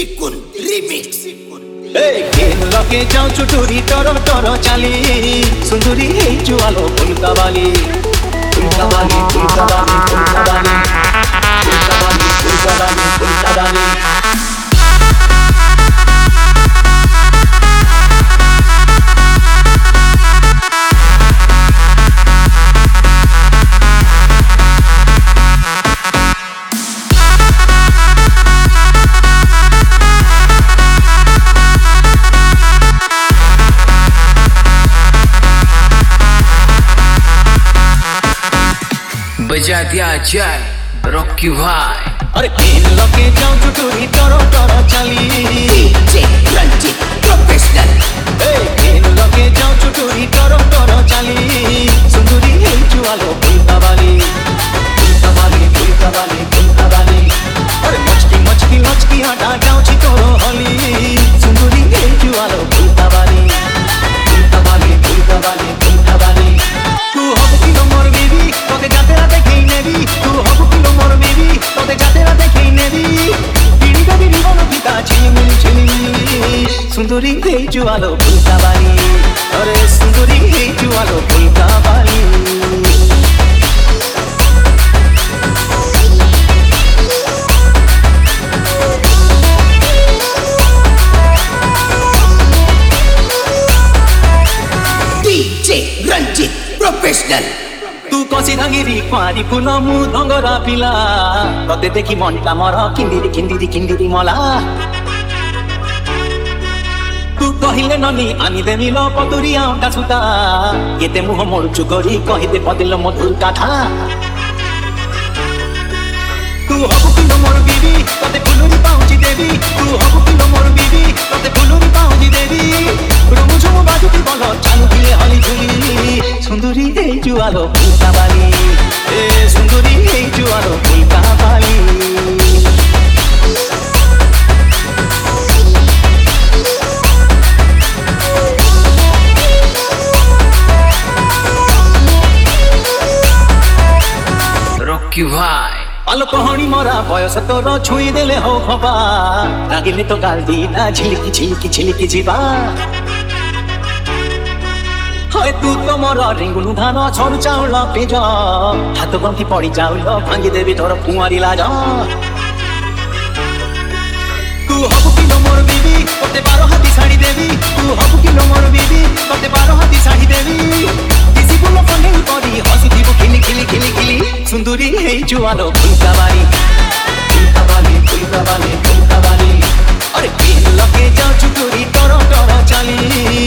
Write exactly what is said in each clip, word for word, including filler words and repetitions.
চিকুন রিমিক্স। এই কেন লগে যাও চুটুরি টর টর চালি সুন্দরী এই জুয়ালো ফুলকাবালি ফুলকাবালি ফুলকাবালি ফুলকাবালি ফুলকাবালি ফুলকাবালি ফুলকাবালি बजा दिया जाए रॉकी भाई। अरे केन लगे जाओ चुटुरी टरो टरो चली डीजे रंजीत प्रोफेशनल। ए केन लगे जाओ चुटुरी टरो टरो चली सुंदरी हे जुआलो फुलकाबाली फुलकाबाली फुलकाबाली फुलकाबाली। अरे मचकी मचकी मचकी हटा जाओ ची तोरो हली सुंदरी हे जुआलो फुलकाबाली फुलकाबाली फुलकाबाली फुलकाबाली। तू हब किलो मोर बेबी तोते जाते राते खेई नेबी तू हब किलो मोर बेबी तोते जाते राते खेई नेबी बिड़ी का बिड़ी बनो पिता झिलमिली झिलमिली सुंदरी हे जुआलो फुलकाबाली। अरे सुंदरी हे जुआलो फुलकाबाली। DJ Ranjit professional. तू कसी धांगिरी कुआरी फुल मु धंगरा पिला तते देखि मनटा मर किंदिरी किंदिरी किंदिरी मला। तू कहिले ननी आनी देमी लो पतुरिया अंटा सुता केते मुह मोरचु करी कहिदे पदिल मधुर काठा। तू हबु किलो मोर बीबी तते फुलुरी पाउची देवी तू हबु किलो मोर बीबी तते फुलुरी पाउची देवी रमु झमु बाजुती बलो चालू दिए हली झुली सुंदरी हे जुआलो फुलकाबाली। ए सुंदरी हे जुआलो फुलकाबाली। रॉकी भाई आलो कहणी मरा बयस तोर छुई देले हो खबा लागिले तो गाल दीना झिलिकी झिलिकी झिलिकी जीवा। हाय तू तो मोर रिंगुनु धान छरु चाउल पेज हात गंठी पड़ी जाउल भांगी देवी तोर कुंवारी लाज। तू हबु किलो मोर बीबी तोते बारो हाथी साड़ी देवी तू हबु किलो मोर बीबी तोते बारो हाथी साड़ी देवी किसी बुलो फंडेल परी हसी दिबो खिली खिली खिली खिली सुंदरी हे जुआलो फुलकाबाली फुलकाबाली फुलकाबाली फुलकाबाली। अरे केन लगे जाओ चुटुरी टरो टरो चली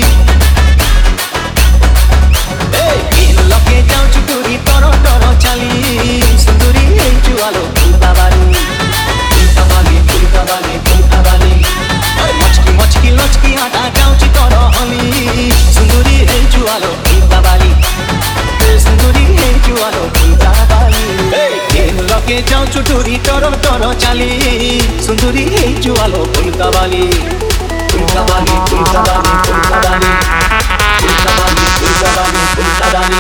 ए केन लगे जाओ चुटुरी टरो टरो चली सुंदरी हे जुआलो फुलकाबाली फुलकाबाली फुलकाबाली फुलकाबाली। अरे मचकी मचकी लचकी हटा जाओ ची तोरो हली सुंदरी हे जुआलो फुलकाबाली सुंदरी हे जुआलो फुलकाबाली। ए केन लगे जाओ चुटुरी टरो टरो चली सुंदरी हे जुआलो फुलकाबाली फुलकाबाली फुलकाबाली फुलकाबाली फुलकाबाली फुलकाबाली फुलकाबाली।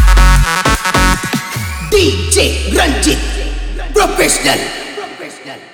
DJ Ranjit professional.